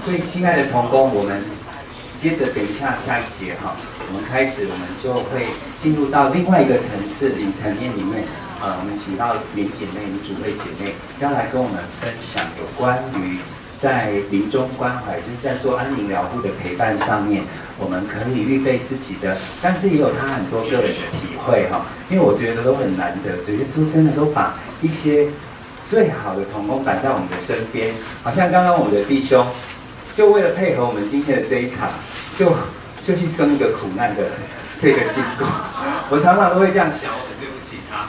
所以亲爱的同工，我们接着等一下下一节哈，我们开始我们就会进入到另外一个层次层面里面，我们请到林姐妹、林主会姐妹要来跟我们分享有关于在临终关怀，就是在做安宁疗护的陪伴上面，我们可以预备自己的，但是也有他很多个人的体会哈，因为我觉得都很难得，主耶稣真的都把一些最好的同工摆在我们的身边，好像刚刚我们的弟兄，就为了配合我们今天的这一场，就去生一个苦难的这个经过。我常常都会这样想，我很对不起他，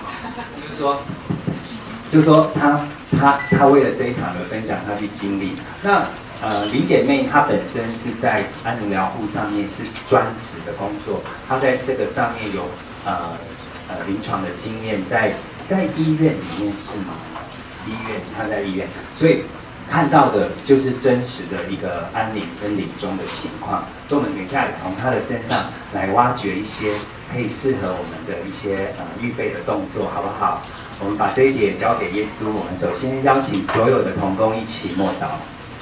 就是说他为了这一场的分享，他去经历。那林姐妹她本身是在安宁疗护上面是专职的工作，她在这个上面有临床的经验，在医院里面是吗？医院，她在医院，所以看到的就是真实的一个安宁跟临终的情况。所以我们等一下从她的身上来挖掘一些可以适合我们的一些预备的动作，好不好？我们把这一节交给耶稣。我们首先邀请所有的同工一起默祷。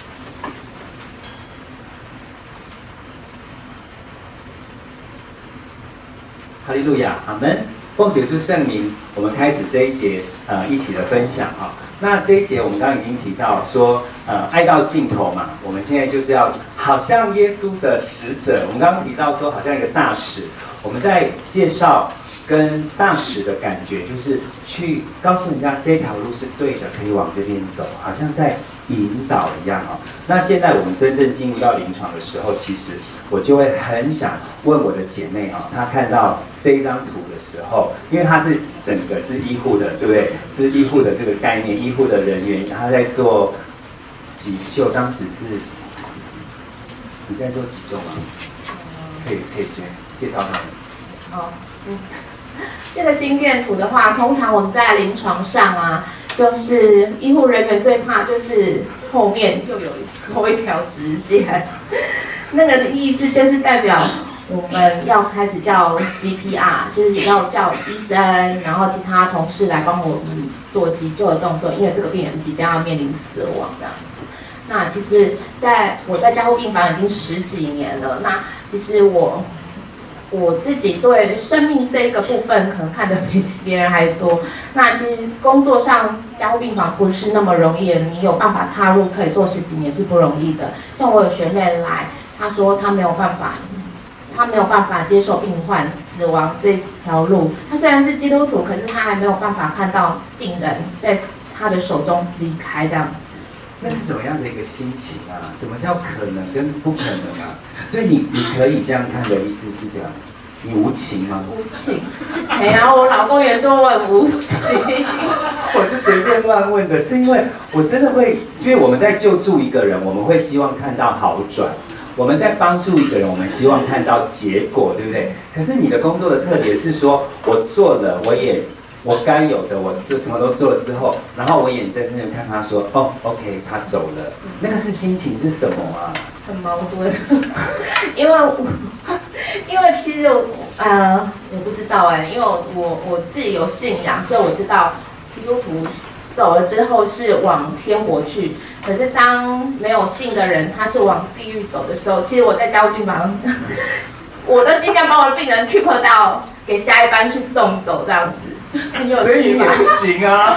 哈利路亚，阿门。奉主耶稣圣名，我们开始这一节一起的分享哈。那这一节我们刚刚已经提到说，爱到尽头嘛，我们现在就是要好像耶稣的使者。我们刚刚提到说，好像一个大使，我们在介绍跟大使的感觉，就是去告诉人家这条路是对的，可以往这边走，好像在引导一样哦。那现在我们真正进入到临床的时候，其实我就会很想问我的姐妹啊，她看到这一张图的时候，因为她是整个是医护的，对不对？是医护的这个概念，医护的人员，她在做急救，当时是你在做急救吗？可以先介绍他们。 好，这个心电图的话，通常我们在临床上啊，就是医护人员最怕就是后面就有多一条直线，那个的意思就是代表我们要开始叫 CPR， 就是要叫医生，然后其他同事来帮我们做急救的动作，因为这个病人即将要面临死亡这样子。那其实我在加护病房已经10几年了，那其实我自己对生命这个部分可能看得比别人还多。那其实工作上加护病房不是那么容易的，你有办法踏入可以做10几年是不容易的。像我有学妹来，她说她没有办法接受病患死亡这条路。她虽然是基督徒，可是她还没有办法看到病人在她的手中离开这样子。 那是怎么样的一个心情啊？什么叫可能跟不可能啊？所以你可以这样看的意思是这样，你无情吗？ 无情。哎呀，我老公也说我很无情。 我是随便乱问的，是因为我真的会，因为我们在救助一个人，我们会希望看到好转；我们在帮助一个人，我们希望看到结果，对不对？可是你的工作的特点是说，我做了，我该有的，我就什么都做了之后，然后我眼睁睁的看他说，哦 ，OK， 他走了，那个是心情是什么啊？ 很矛盾，因为其实我不知道因为我自己有信仰，所以我知道基督徒走了之后是往天国去，可是当没有信的人他是往地狱走的时候，其实我在加护病房，我都尽量把我的病人 keep 到给下一班去送走这样子。 所以你也不行啊！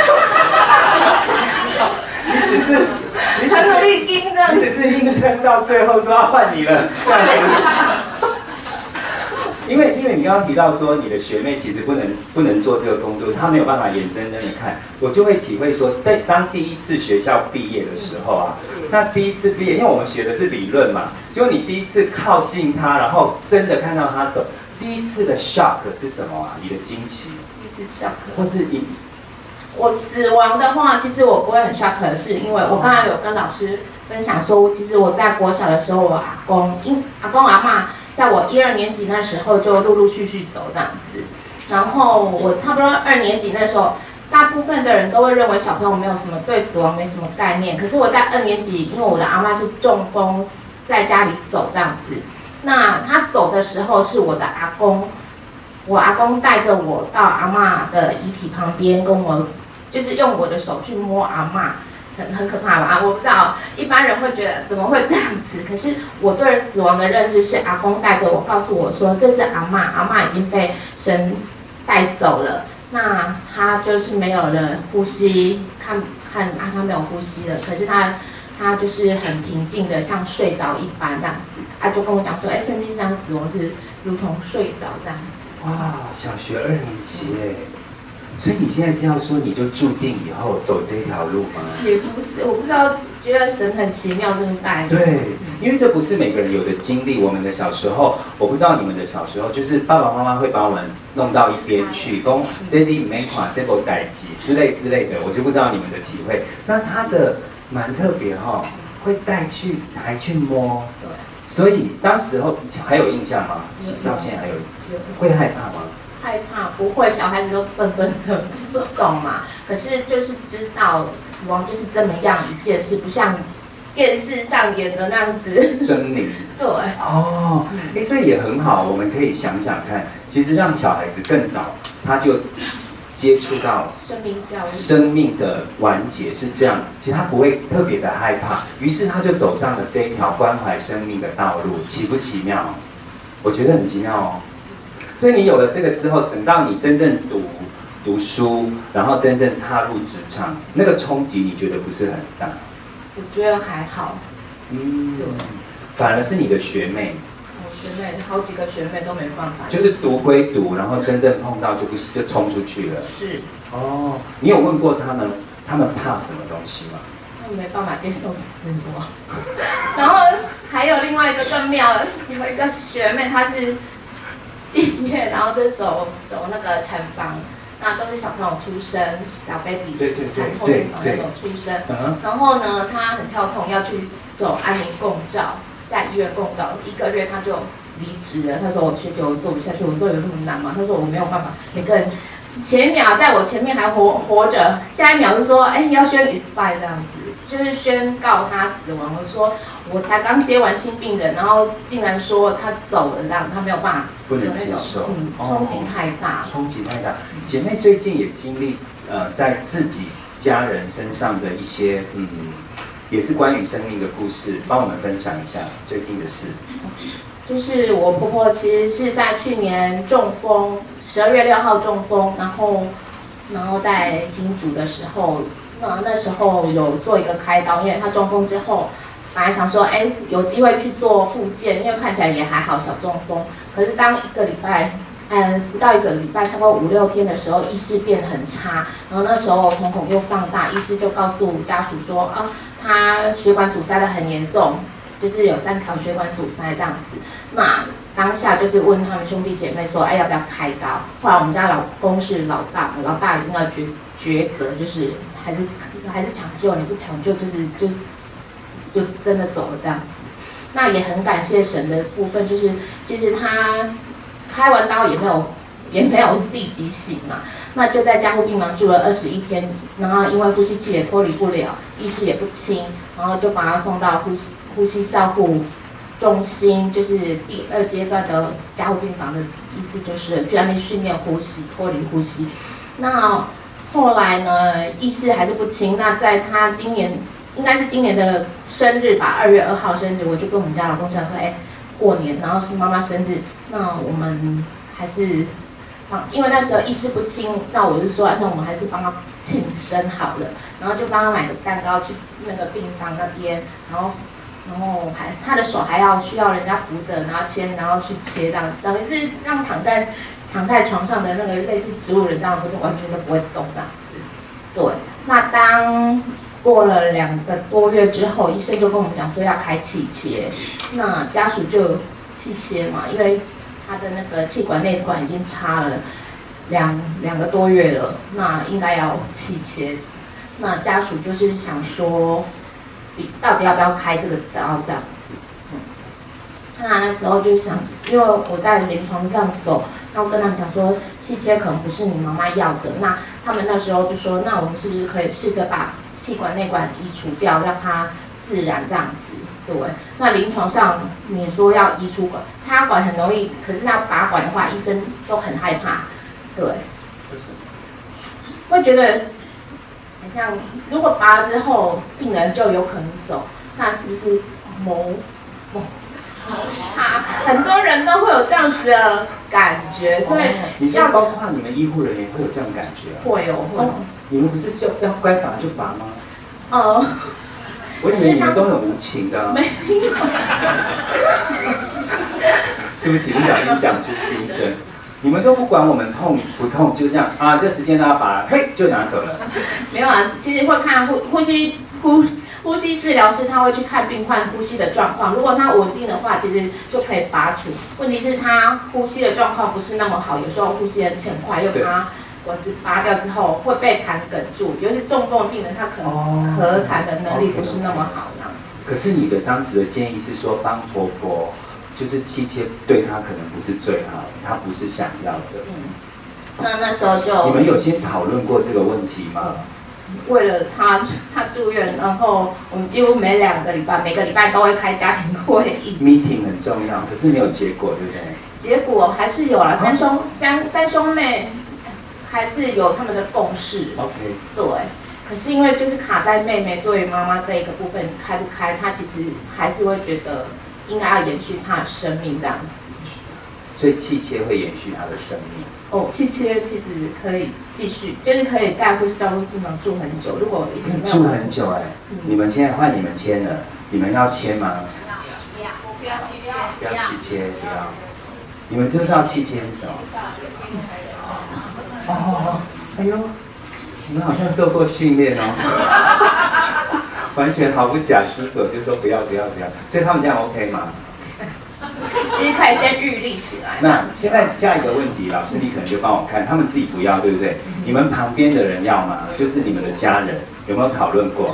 你只是很努力盯着， 你只是硬撑到最后说要换你了，这样子。因为你刚刚提到说你的学妹其实不能做这个工作，她没有办法眼睁睁的看，我就会体会说，当第一次学校毕业的时候啊，那第一次毕业，因为我们学的是理论嘛，结果你第一次靠近她，然后真的看到她走，第一次的 shock 是什么啊？你的惊奇。或是我死亡的话，其实我不会很 shock 的是，因为我刚才有跟老师分享说，其实我在国小的时候，我阿公阿嬷在我1、2年级那时候就陆陆续续走这样子，然后我差不多2年级那时候，大部分的人都会认为小朋友没有什么对死亡没什么概念，可是我在2年级，因为我的阿嬷是中风在家里走这样子，那他走的时候是我的阿公。我阿公带着我到阿嬷的遗体旁边，跟我就是用我的手去摸阿嬷， 很可怕吧？我不知道，一般人会觉得怎么会这样子？可是我对死亡的认知是阿公带着我，告诉我说这是阿嬷，阿嬷已经被神带走了，那他就是没有了呼吸，看他没有呼吸了，可是他就是很平静的，像睡着一般这样子。他就跟我讲说，圣经上死亡是如同睡着这样子。 哇，小学2年级耶！所以你现在是要说你就注定以后走这条路吗？ 也不是，我不知道，觉得神很奇妙，这么带。 对，因为这不是每个人有的经历。我们的小时候，我不知道你们的小时候，就是爸爸妈妈会把我们弄到一边去，讲这里没款，这部代志之类的，我就不知道你们的体会。那他的蛮特别哈，会带去还去摸。对。所以当时候还有印象吗？到现在还有，会害怕吗？ 害怕不会，小孩子都笨笨的，不懂嘛。可是就是知道死亡就是这么样一件事，不像电视上演的那样子。 狰狞。对。哦，所以也很好，我们可以想想看，其实让小孩子更早他就接触到生命教育、 生命的完结是这样，其实他不会特别的害怕，于是他就走上了这一条关怀生命的道路，奇不奇妙？我觉得很奇妙哦。所以你有了这个之后，等到你真正读书，然后真正踏入职场，那个冲击你觉得不是很大？ 我觉得还好。 反而是你的学妹。 学妹好几个学妹都没办法， 就是读归读，然后真正碰到就冲出去了。 是。 哦，你有问过他们怕什么东西吗？ 他们没办法接受死亡。然后还有另外一个更妙的，有一个学妹她是毕业，然后就走那个产房，那都是小朋友出生，小 baby 产后病房那种出生。然后呢，她很跳痛，要去走安宁共照。在医院共照1个月，他就离职了。他说：“我学姐，我做不下去。”我说：“有那么难吗？”他说：“我没有办法。”每个人前一秒在我前面还活着，下一秒就说：“要宣 expire 这样子，就是宣告他死亡。”我说：“我才刚接完新病人，然后竟然说他走了，这样他没有办法， 不能接受， 冲击太大。 冲击太大。姐妹最近也经历在自己家人身上的一些也是关于生命的故事，帮我们分享一下最近的事。 就是我婆婆其实是在去年中风，12月6号中风，然后在新竹的时候，那时候有做一个开刀，因为她中风之后，本来想说有机会去做复健，因为看起来也还好，小中风。可是当1个礼拜。不到1个礼拜，差不多5、6天的时候，意识变很差，然后那时候瞳孔又放大，医师就告诉家属说，他血管阻塞的很严重，就是有3条血管阻塞这样子。那当下就是问他们兄弟姐妹说，要不要开刀？后来我们家老公是老大一定要抉择，就是还是抢救，你不抢救就真的走了这样子。那也很感谢神的部分，就是其实他。开完刀也没有立即醒嘛，那就在加护病房住了21天，然后因为呼吸器也脱离不了，意识也不清，然后就把他送到呼吸照护中心，就是第2阶段的加护病房的意思就是去那边训练呼吸，脱离呼吸。那后来呢，意识还是不清，那在他应该是今年的生日吧，2月2号生日，我就跟我们家老公讲说，过年，然后是妈妈生日，那我们还是因为那时候意识不清，那我就说，那我们还是帮他庆生好了，然后就帮他买个蛋糕去那个病房那边，然后他的手还需要人家扶着，然后牵，然后去切这样，等于是让躺在床上的那个类似植物人这样，不是完全都不会动这样子。对，那当过了2个多月之后，医生就跟我们讲说要开气切，那家属就气切嘛，因为他的那个气管内管已经插了两个多月了，那应该要气切。那家属就是想说，到底要不要开这个刀这样子？那时候就想，因为我在临床上走，那我跟他们讲说，气切可能不是你妈妈要的，那他们那时候就说，那我们是不是可以试着把气管内管移除掉，让它自然这样子。对，那临床上你说要移除管，插管很容易，可是那拔管的话，医生都很害怕。对，为什么？会觉得很像如果拔了之后病人就有可能走，那是不是谋杀？很多人都会有这样子的感觉，所以你说包括你们医护人员会有这种感觉？ 会有。 你们不是就要该拔就拔吗？我以为你们都很无情的。 没有。 对不起，不小心讲出心声。你们都不管我们痛不痛，就这样啊，这时间都要拔，嘿就拿走了。 没有啊，其实会看呼吸治疗师，他会去看病患呼吸的状况。如果他稳定的话，其实就可以拔除。问题是他呼吸的状况不是那么好，有时候呼吸很欠快，又把他管子拔掉之后会被痰哽住。尤其是重的病人，他可能咳痰的能力不是那么好呢。 可是你的当时的建议是说，帮婆婆就是气切对她可能不是最好，她不是想要的。 那时候就你们有先讨论过这个问题吗？ 为了他住院，然后我们几乎每个礼拜都会开家庭会议。 meeting 很重要，可是没有结果，对不对？ 结果还是有了，三兄妹还是有他们的共识。 OK。 对，可是因为就是卡在妹妹对妈妈这一个部分开不开，她其实还是会觉得应该要延续她的生命这样子。 所以气切会延续她的生命。 气切其实可以继续，就是可以在护士照顾病房住很久。如果一直没有住很久你们现在换你们签了，你们要签吗？ 不要气切， 不要气切，不要。你们知道气切是什么？哎呦，你们好像受过训练哦，完全毫不假思索就说不要，所以他们这样 OK 吗？ 其实可以先预立起来。 那现在下一个问题，老师你可能就帮我看，他们自己不要，对不对？你们旁边的人要吗？就是你们的家人有没有讨论过？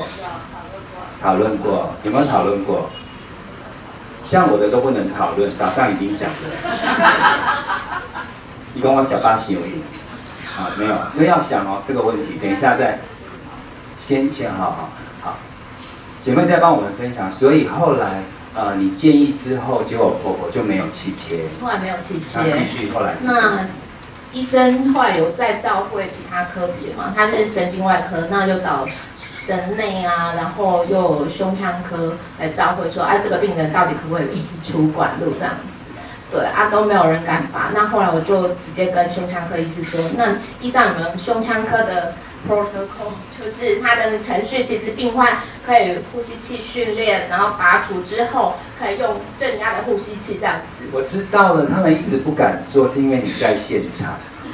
有没有讨论过？像我的都不能讨论，早上已经讲了。你跟我讲巴西而已。没有，所以要想哦这个问题，等一下再先好。姐妹再帮我们分享，所以后来。你建议之后，结果婆婆就没有气切， 后来没有气切， 继续后来是那医生后来有再照会其他科别嘛，他是神经外科，那又找神内啊，然后又有胸腔科来照会说，这个病人到底可不可以出管路这样子，对都没有人敢拔。那后来我就直接跟胸腔科医师说，那依照你们胸腔科的protocol， 就是它的程序，其实病患可以呼吸器训练，然后拔除之后可以用正压的呼吸器这样子。 我知道了，他们一直不敢做，是因为你在现场。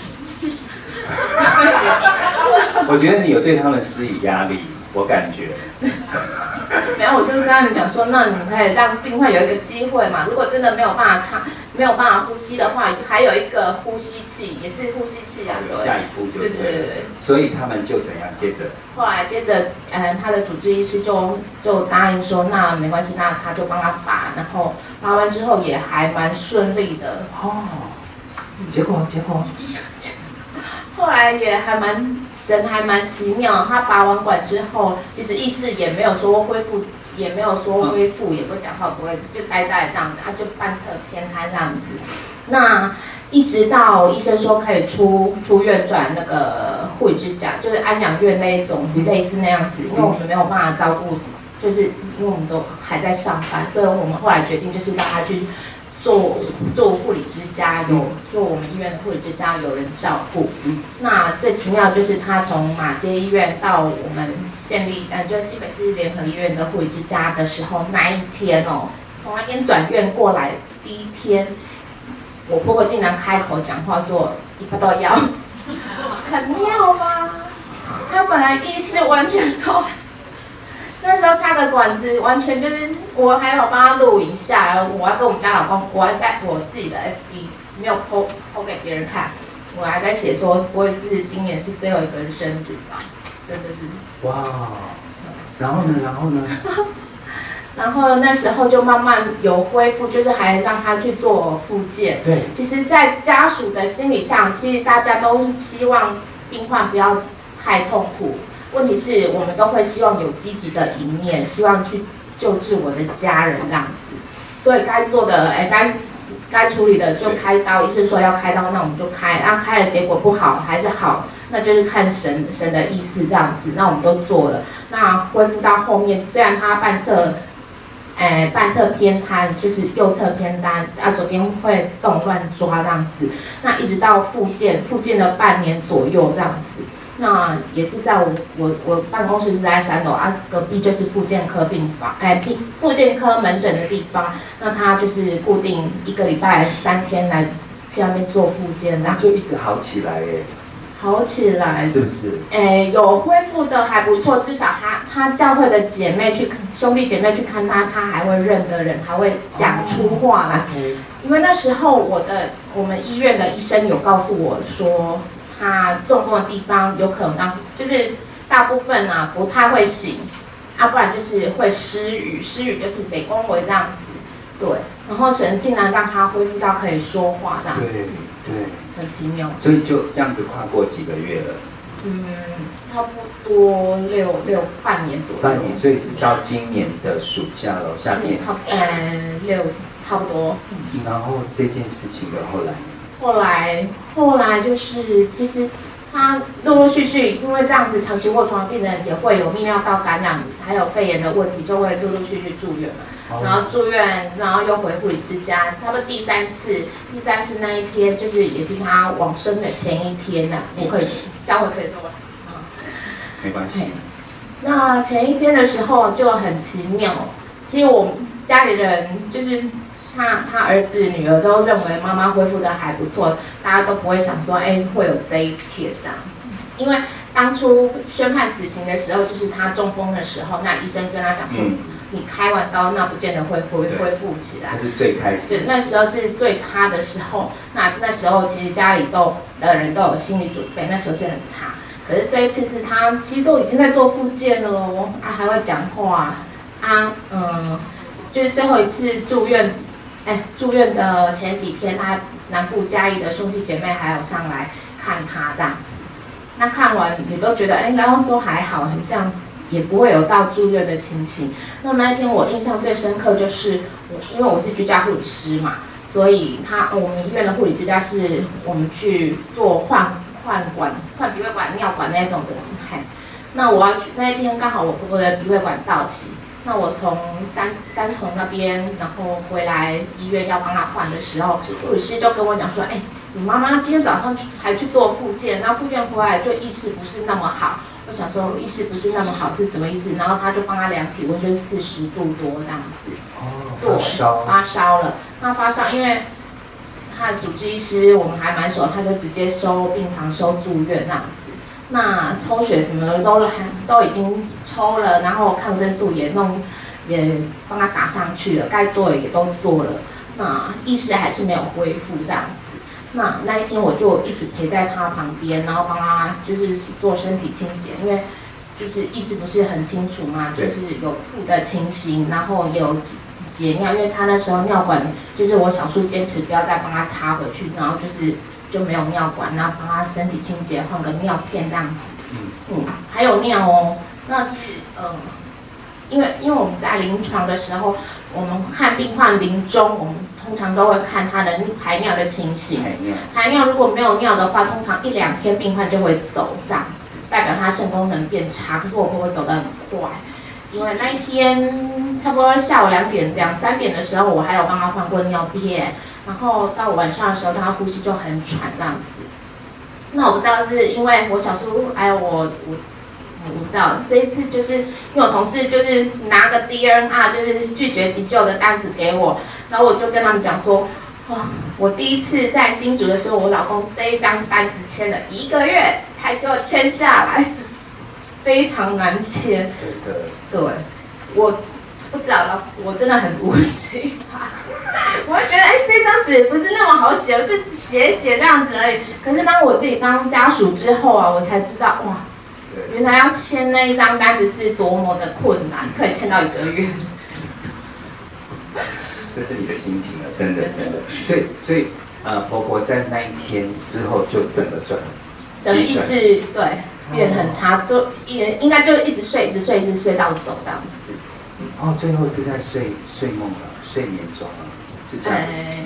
我觉得你有对他们施以压力，我感觉。 没有，我就是跟他们讲说，那你可以让病患有一个机会嘛。如果真的没有办法呼吸的话，还有一个呼吸器，也是呼吸器啊。 有下一步就对。 所以他们就怎样？接着他的主治医师就答应说，那没关系，那他就帮他拔，然后拔完之后也还蛮顺利的。 结果后来也还蛮奇妙。他拔完管之后，其实意识也没有说恢复，也不会讲话，不会就呆呆这样子，他就半侧偏瘫这样子。那一直到医生说可以出院转那个护理之家，就是安养院那一种类似那样子，因为我们没有办法照顾，就是因为我们都还在上班，所以我们后来决定就是让他去做护理之家，做我们医院的护理之家有人照顾。那最奇妙就是他从马偕医院到我们县立就是新北市联合医院的护理之家的时候，那一天从那边转院过来第一天，我婆婆竟然开口讲话说一发都要，很妙吧？她本来意识完全都。那时候插个管子，完全就是我还有帮他录影下来，我要跟我们家老公，我还在我自己的 FB 没有 po 给别人看，我还在写说不会是今年是最后一个人生日吧，真的是。 哇，然后呢？ 然后那时候就慢慢有恢复，就是还让他去做复健。 对。 其实，在家属的心理上，其实大家都希望病患不要太痛苦。问题是我们都会希望有积极的一面，希望去救治我的家人这样子，所以该做的， 该处理的就开刀，医生说要开刀，那我们就开，开了结果不好还是好，那就是看神的意思这样子，那我们都做了。那恢复到后面，虽然他半侧偏瘫，就是右侧偏瘫，左边会动乱抓这样子，那一直到复健了半年左右这样子。那也是在我办公室是在3楼隔壁就是复健科病房，复健科门诊的地方。那他就是固定1个礼拜3天来去那边做复健，然后就一直好起来耶。 好起来是不是？ 有恢复的还不错，至少他教会的兄弟姐妹去看他还会认得人，还会讲出话来。因为那时候我们医院的医生有告诉我说，他中风的地方有可能就是大部分不太会醒，不然就是会失语就是得恭维这样子，对。然后神竟然让他恢复到可以说话这样子， 对， 很奇妙。 所以就这样子跨过几个月了。 差不多半年左右。 半年，所以是到今年的暑假了，夏天。 差不多。 然后这件事情的后来就是其实他陆陆续续，因为这样子长期卧床的病人也会有泌尿道感染，还有肺炎的问题，就会陆陆续续住院嘛。然后住院，然后又回护理之家。差不多第三次那一天，就是也是他往生的前一天我可以教会可以说没关系。 那前一天的时候就很奇妙，其实我们家里人就是他儿子女儿都认为妈妈恢复的还不错，大家都不会想说会有这一天这样，因为当初宣判死刑的时候，就是他中风的时候，那医生跟他讲说，你开完刀那不见得会恢复起来， 那是最开始， 那时候是最差的时候，那时候其实家里的人都有心理准备，那时候是很差。可是这一次是他其实都已经在做复健了哦，还会讲话就是最后一次住院的前几天，他南部嘉义的兄弟姐妹还有上来看他这样子。那看完也都觉得然后都还好，很像也不会有到住院的情形。那一天我印象最深刻就是因为我是居家护理师嘛，所以我们医院的护理之家是我们去做换鼻胃管、尿管那种的。那我要去那一天刚好我的鼻胃管到期。那我从三重那边，然后回来医院要帮他换的时候，护理师就跟我讲说，你妈妈今天早上还去做复健，然后复健回来就意识不是那么好。我想说意识不是那么好是什么意思？然后他就帮他量体温，就是40度多这样子。发烧了。那发烧，因为他的主治医师我们还蛮熟，他就直接收病房、收住院这样子。那抽血什么的都已经抽了，然后抗生素也帮他打上去了，该做的也都做了。那意识还是没有恢复这样子。那一天我就一直陪在他旁边，然后帮他就是做身体清洁，因为就是意识不是很清楚嘛，就是有吐的情形，然后也有解尿，因为他那时候尿管就是我小叔坚持不要再帮他插回去，然后就没有尿管，然后帮他身体清洁，换个尿片这样子。还有尿哦，那是因为我们在临床的时候，我们看病患临终，我们通常都会看他的排尿的情形。排尿如果没有尿的话，通常1-2天病患就会走这样子，代表他肾功能变差。可是我婆婆走得很快，因为那一天差不多下午2-3点的时候，我还有帮他换过尿片。然后到晚上的时候，他呼吸就很喘这样子。那我不知道是因为我小叔还有我不知道这一次就是因为我同事就是拿个 DNR 就是拒绝急救的单子给我，然后我就跟他们讲说，我第一次在新竹的时候，我老公这一张单子签了1个月才给我签下来，非常难签。对，我不知道了，我真的很无情我会觉得这张纸不是那么好写，我就是写这样子而已。可是当我自己当家属之后我才知道原来要签那一张单子是多么的困难，可以签到1个月。 这是你的心情了，真的。所以婆婆在那一天之后就整个意识对变很差，都应该就一直睡到走这样子。 最后是在睡梦了，睡眠中了，是这样。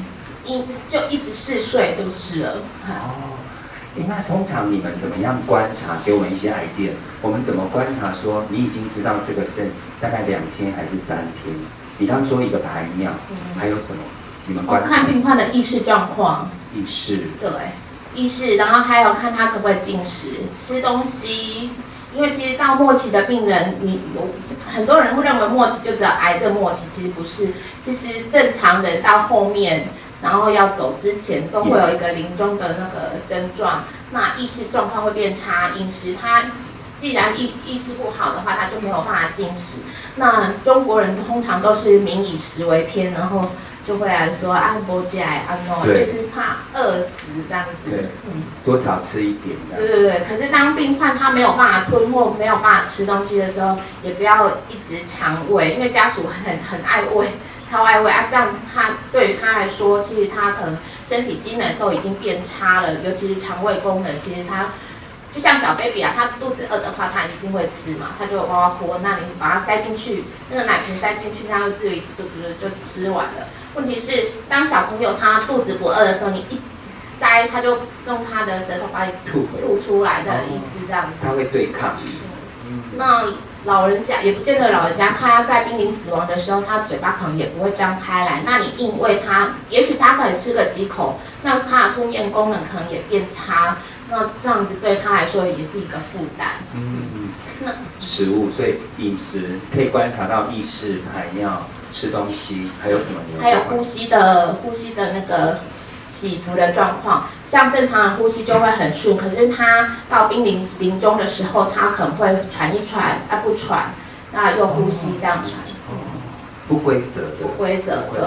就一直嗜睡就是了。 哦，那通常你们怎么样观察？给我们一些 idea。我们怎么观察说你已经知道这个是大概2天还是3天？你刚刚说一个排尿，还有什么？你们观察？ 看病患的意识状况。 意识。 对，意识，然后还有看他可不可以进食、吃东西。因为其实到末期的病人，很多人会认为末期就只有癌症末期，其实不是。其实正常人到后面，然后要走之前，都会有一个临终的那个症状。那意识状况会变差，饮食他既然意识不好的话，他就没有办法进食。那中国人通常都是民以食为天，然后就会来说按波起来按诺，就是怕饿死这样子。 对，多少吃一点这样。 对对对，可是当病患他没有办法吞或没有办法吃东西的时候，也不要一直强喂，因为家属很爱喂，超爱喂啊，这样他对于他来说，其实他可能身体机能都已经变差了，尤其是肠胃功能，其实他就像小 baby 啊，他肚子饿的话，他一定会吃嘛，他就哇哇哭，那你把它塞进去，那个奶瓶塞进去，他就自己就吃完了。问题是，当小朋友他肚子不饿的时候，你一塞，他就用他的舌头把你吐出来的意思，这样子。 他会对抗。 那老人家也不见得，老人家他在濒临死亡的时候，他嘴巴可能也不会张开来。那你硬喂他，也许他可以吃个几口，那他的吞咽功能可能也变差。那这样子对他来说也是一个负担。那食物，所以饮食可以观察到意识、排尿、吃东西，还有什么？ 还有呼吸的那个起伏的状况。像正常人呼吸就会很顺，可是他到临终的时候，他可能会喘一喘，不喘，那又呼吸这样喘。 不规则的。 不规则，对。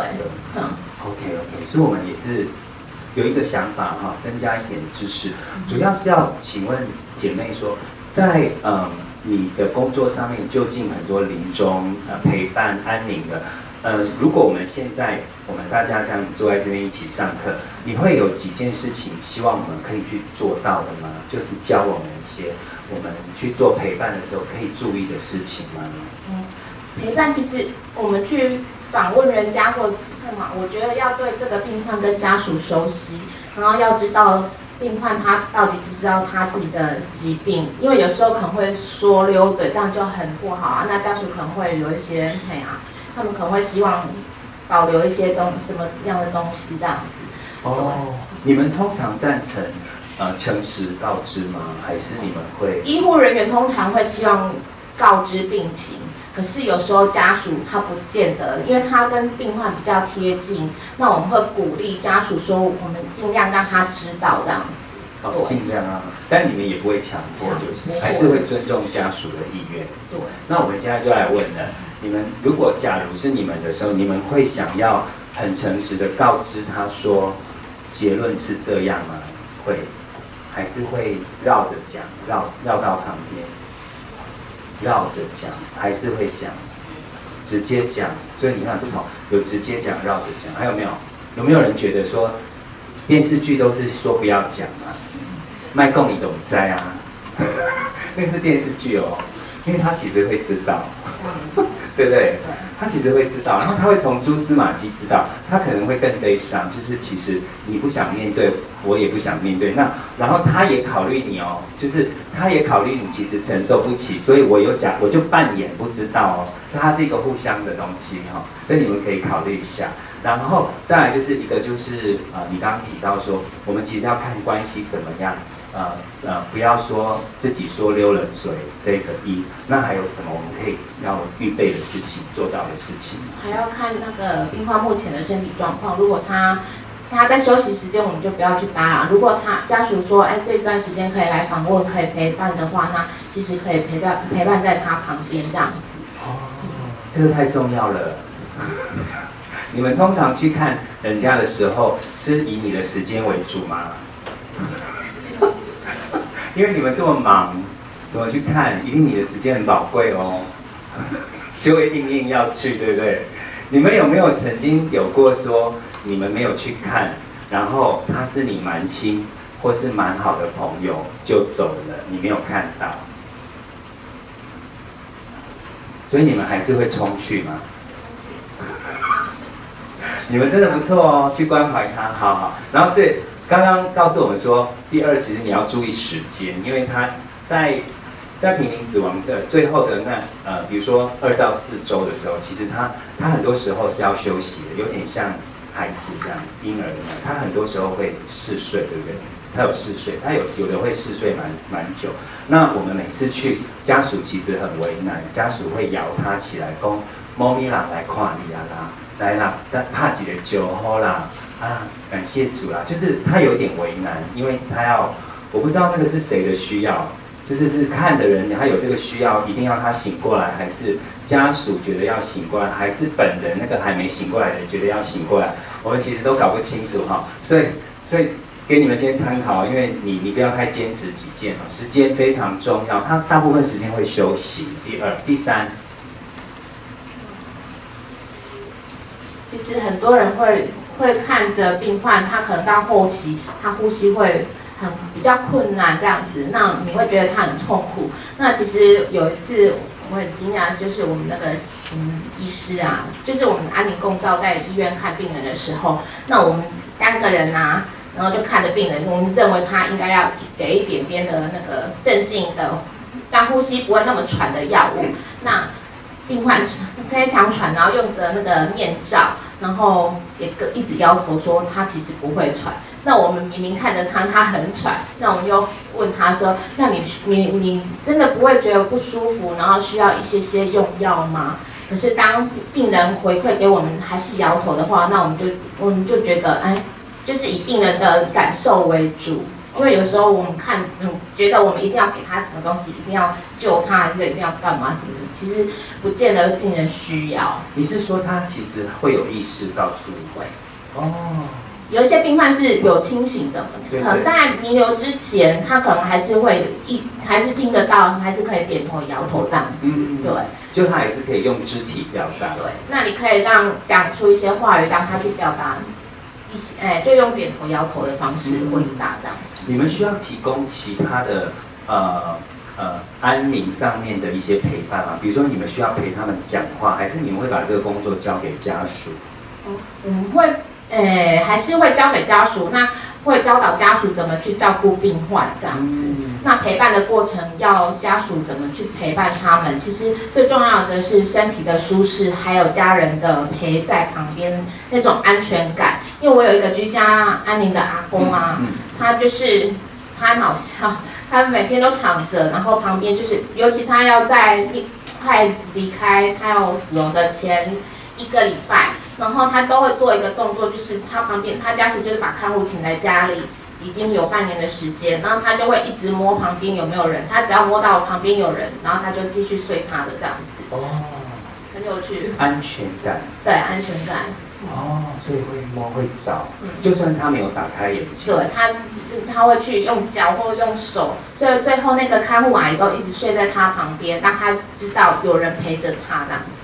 OK， 所以我们也是有一个想法哈，增加一点知识，主要是要请问姐妹说，在你的工作上面，就近很多临终陪伴安宁的。如果我们现在大家这样子坐在这边一起上课，你会有几件事情希望我们可以去做到的吗？就是教我们一些我们去做陪伴的时候可以注意的事情吗？ 陪伴其实我们去访问人家或干嘛，我觉得要对这个病患跟家属熟悉，然后要知道病患他到底知不知道他自己的疾病，因为有时候可能会说溜嘴，这样就很不好啊。那家属可能会有一些他们可能会希望保留一些什么样的东西这样子。 你们通常赞成诚实告知吗？还是你们会？ 医护人员通常会希望告知病情，可是有时候家属他不见得，因为他跟病患比较贴近，那我们会鼓励家属说，我们尽量让他知道这样子。 尽量啊，但你们也不会强迫，就是还是会尊重家属的意愿。 对。 那我们现在就来问了，你们如果假如是你们的时候，你们会想要很诚实的告知他说结论是这样吗？会，还是会绕着讲，绕到旁边，绕着讲，还是会讲，直接讲？所以你看不同，有直接讲，绕着讲，还有没有？有没有人觉得说电视剧都是说不要讲啊？卖供你懂灾啊？那是电视剧哦，因为他其实会知道。对不对？他其实会知道，然后他会从蛛丝马迹知道，他可能会更悲伤，就是其实你不想面对，我也不想面对，那然后他也考虑你哦，就是他也考虑你其实承受不起，所以我就扮演不知道哦，所以它是一个互相的东西哈，所以你们可以考虑一下。然后再来就是一个就是你刚刚提到说，我们其实要看关系怎么样。不要说自己说溜冷水，这个那还有什么我们可以要预备的事情，做到的事情？ 还要看那个病患目前的身体状况。如果他在休息时间，我们就不要去打扰。如果他家属说，这段时间可以来访问，可以陪伴的话，那其实可以陪伴在他旁边这样子。 这个太重要了。你们通常去看人家的时候，是以你的时间为主吗？因为你们这么忙，怎么去看？一定你的时间很宝贵哦，就会硬要去，对不对？你们有没有曾经有过说你们没有去看，然后他是你蛮亲或是蛮好的朋友就走了，你没有看到，所以你们还是会冲去吗？ 你们真的不错哦，去关怀他，好好。然后所以刚刚告诉我们说，第二其实你要注意时间，因为他在濒临死亡的最后的比如说2到4周的时候，其实他很多时候是要休息的，有点像孩子这样，婴儿一样，他很多时候会嗜睡，对不对？他有嗜睡，他有的会嗜睡蛮久。那我们每次去，家属其实很为难，家属会摇他起来，讲猫咪啦来看你啦，来啦，怕几个酒喝啦，感谢主啦，就是他有点为难，因为他要，我不知道那个是谁的需要。就是看的人，他有这个需要，一定要他醒过来，还是家属觉得要醒过来，还是本人那个还没醒过来的人觉得要醒过来？我们其实都搞不清楚哈，所以给你们先参考，因为你不要太坚持己见哦，时间非常重要，他大部分时间会休息。第二、第三， 其实很多人会看着病患，他可能到后期，他呼吸会比较困难这样子，那你会觉得他很痛苦。那其实有一次我很惊讶，就是我们那个医师啊，就是我们安宁共照在医院看病人的时候，那我们3个人啊，然后就看着病人，我们认为他应该要给一点点的那个镇静的，让呼吸不会那么喘的药物。那病患非常喘，然后用着那个面罩，然后也一直摇头说他其实不会喘。那我们明明看着他很喘，那我们就问他说：“那你真的不会觉得不舒服，然后需要一些用药吗？”可是当病人回馈给我们还是摇头的话，那我们就觉得，就是以病人的感受为主。因为有时候我们觉得我们一定要给他什么东西，一定要救他，还是一定要干嘛什么的，其实不见得病人需要。 你是说他其实会有意识告诉你？ 会。 哦。 有一些病患是有清醒的，可能在弥留之前，他可能还是听得到，还是可以点头摇头这样。对， 就他还是可以用肢体表达。 对，那你可以讲出一些话语，让他去表达就用点头摇头的方式回答这样。 你们需要提供其他的安宁上面的一些陪伴吗？比如说你们需要陪他们讲话，还是你们会把这个工作交给家属？ 我们会。还是会交给家属，那会教导家属怎么去照顾病患这样子。那陪伴的过程要家属怎么去陪伴他们，其实最重要的是身体的舒适，还有家人的陪在旁边那种安全感。因为我有一个居家安宁的阿公啊，他很好笑，他每天都躺着，然后旁边就是尤其他要在快离开他要死亡的前1个礼拜。然后他都会做一个动作，就是他家属就是把看护请在家里，已经有半年的时间，然后他就会一直摸旁边有没有人，他只要摸到旁边有人，然后他就继续睡他的这样子。很有趣。安全感。对，安全感。 所以会摸会找，就算他没有打开眼睛。 对，他会去用脚或用手，所以最后那个看护阿姨都一直睡在他旁边，让他知道有人陪着他这样子。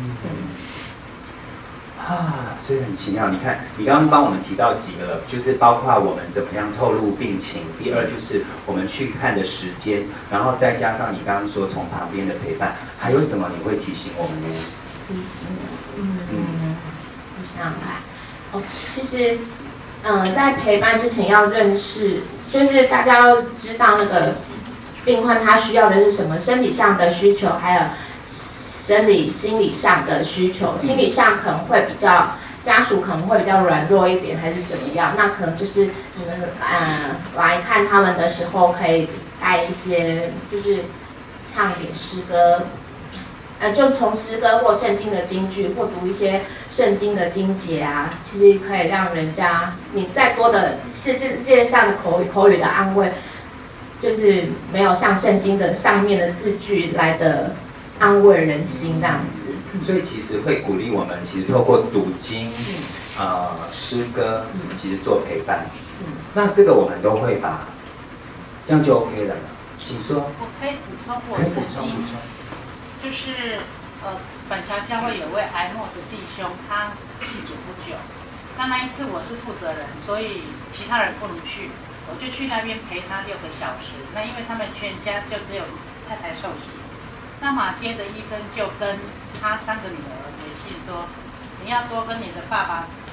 所以很奇妙。你看，你刚刚帮我们提到几个了，就是包括我们怎么样透露病情。第二就是我们去看的时间，然后再加上你刚刚说从旁边的陪伴，还有什么你会提醒我们呢？ 提醒我想想看。其实，在陪伴之前要认识，就是大家要知道那个病患他需要的是什么，身体上的需求，还有生理、心理上的需求。心理上可能会比较。家属可能会比较软弱一点，还是怎么样？那可能就是你们来看他们的时候，可以带一些，就是唱一点诗歌，就从诗歌或圣经的金句，或读一些圣经的经节啊，其实可以让人家你再多的世界上的口语的安慰，就是没有像圣经的上面的字句来的安慰人心这样子。 所以其实会鼓励我们，其实透过读经、诗歌，其实做陪伴。那这个我们都会吧，这样就 OK 了。请说。 我可以补充我自己，就是本桥教会有位癌末的弟兄，他信主不久。那一次我是负责人，所以其他人不能去，我就去那边陪他6个小时。那因为他们全家就只有太太受洗，那马街的医生就跟他3个女儿回信说，你要多跟你的爸爸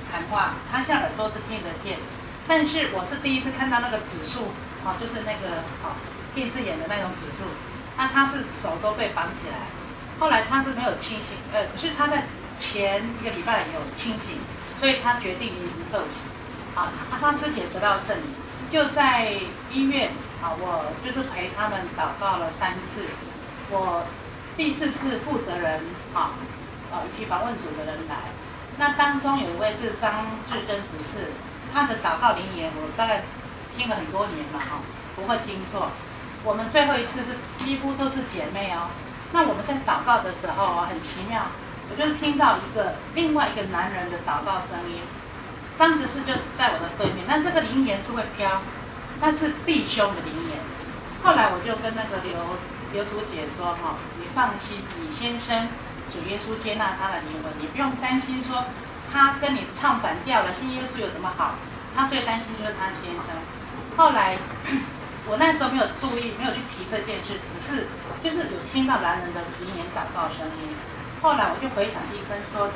谈话，他现在耳朵是听得见，但是我是第一次看到那个指数，就是那个电视演的那种指数，那他是手都被绑起来，后来他是没有清醒，可是他在前1个礼拜有清醒，所以他决定临时受洗，他之前得到圣灵，就在医院，我就是陪他们祷告了3次，我第4次负责人，以及访问组的人来，那当中有一位是张志珍执事，他的祷告灵言我大概听了很多年嘛，不会听错。我们最后一次是几乎都是姐妹哦，那我们在祷告的时候很奇妙，我就听到另外一个男人的祷告声音，张执事就在我的对面，但这个灵言是会飘，那是弟兄的灵言。后来我就跟那个刘主姐说，你放心，你先生主耶稣接纳他的灵魂，你不用担心说他跟你唱反调了，信耶稣有什么好？他最担心就是他先生。后来我那时候没有注意，没有去提这件事，只是就是有听到男人的灵言祷告声音。后来我就回想医生说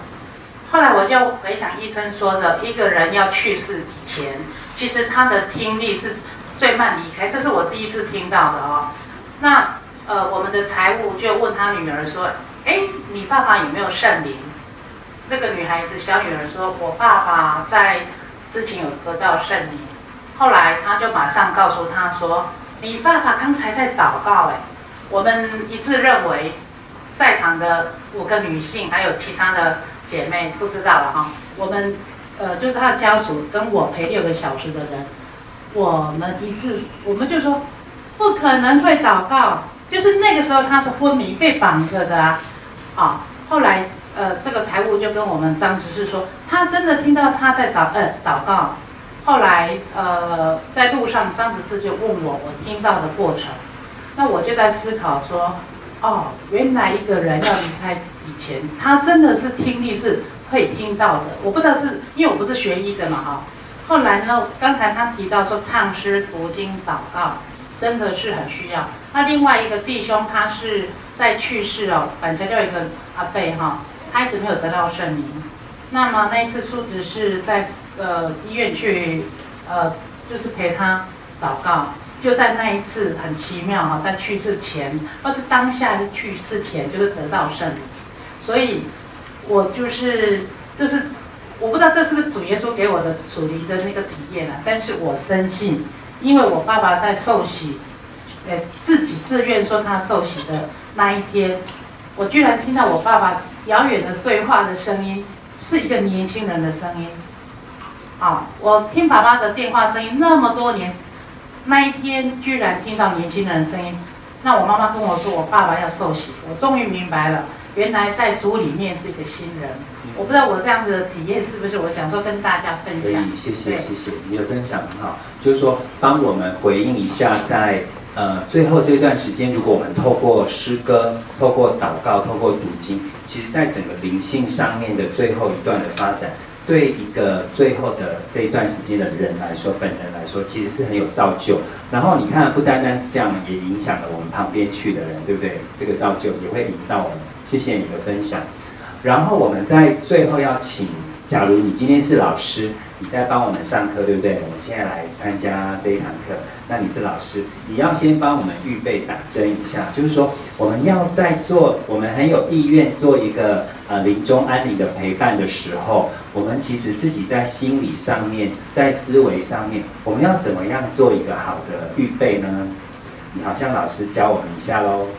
的，一个人要去世以前，其实他的听力是最慢离开，这是我第一次听到的哦。那我们的财务就问他女儿说：“你爸爸有没有圣灵？”这个女孩子小女儿说：“我爸爸在之前有得到圣灵。”后来他就马上告诉他说：“你爸爸刚才在祷告。”我们一致认为，在场的5个女性还有其他的姐妹不知道了哈。我们就是他的家属跟我陪6个小时的人，我们就说不可能会祷告，就是那个时候他是昏迷被绑着的后来这个财务就跟我们张执事说，他真的听到他在祷告。后来在路上张执事就问我听到的过程，那我就在思考说，原来一个人要离开以前，他真的是听力是可以听到的。我不知道是因为我不是学医的嘛后来呢，刚才他提到说唱诗、读经、祷告，真的是很需要。那另外一个弟兄他是在去世板桥就有一个阿伯他一直没有得到圣灵。那么那一次苏执事在医院去就是陪他祷告，就在那一次很奇妙在去世前，或是当下还是去世前，就是得到圣灵。所以我我不知道这是不是主耶稣给我的属灵的那个体验但是我深信，因为我爸爸在受洗，自己自愿说他受洗的那一天，我居然听到我爸爸遥远的对话的声音，是一个年轻人的声音。我听爸爸的电话声音那么多年，那一天居然听到年轻人的声音。那我妈妈跟我说我爸爸要受洗，我终于明白了，原来在主里面是一个新人。我不知道我这样子的体验是不是我想说跟大家分享。 可以，谢谢，你的分享很好，就是说帮我们回应一下在最后这段时间，如果我们透过诗歌、透过祷告、透过读经，其实在整个灵性上面的最后一段的发展，对一个最后的这一段时间的人来说，本人来说，其实是很有造就。然后你看，不单单是这样，也影响了我们旁边去的人，对不对？这个造就也会引导我们。谢谢你的分享。然后我们在最后要请，假如你今天是老师，你在帮我们上课，对不对？我们现在来参加这一堂课，那你是老师，你要先帮我们预备打针一下，就是说我们要在做，我们很有意愿做一个临终安宁的陪伴的时候，我们其实自己在心理上面，在思维上面，我们要怎么样做一个好的预备呢？你好像老师教我们一下咯。